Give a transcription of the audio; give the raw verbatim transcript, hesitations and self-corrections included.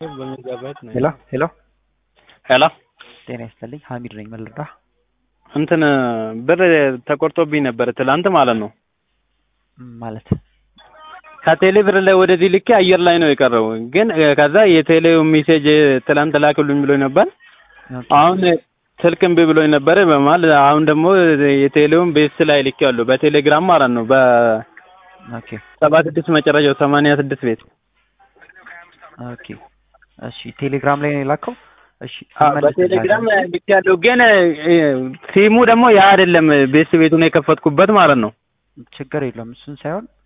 በሚገባት ነው። ሄሎ ሄሎ ሄሎ ጤና ይስጥልኝ ሀሚድ ነኝ መልዳ እንትን ብር ተቆርጦብኝ ነበር ትላንት ማለት ነው። ማለት ከቴሌ ብር ላይ ወደዚህ ልኬ አየር ላይ ነው የቀረው። ግን ከዛ የቴሌው ሜሴጅ ትላንት ላክሉኝ ብሎኝ ነበር። አሁን ስልክ እምቢ ብሎኝ ነበር በማል አሁን ደግሞ የቴሌውን ቤስ ላይ ልኬዋለሁ በቴሌግራም ማለት ነው። በ ኦኬ ሰባ ስድስት መጨረሻው ሰማንያ ስድስት ቤት ኦኬ እሺ ቴሌግራም ላይ ነው የላከው። እሺ በቴሌግራም ልኬያለሁ። ግን ሲሙ ደግሞ ያ አይደለም ቤስ ቤቱን የከፈትኩበት ማለት ነው። ችግር የለውም እሱን ሳይሆን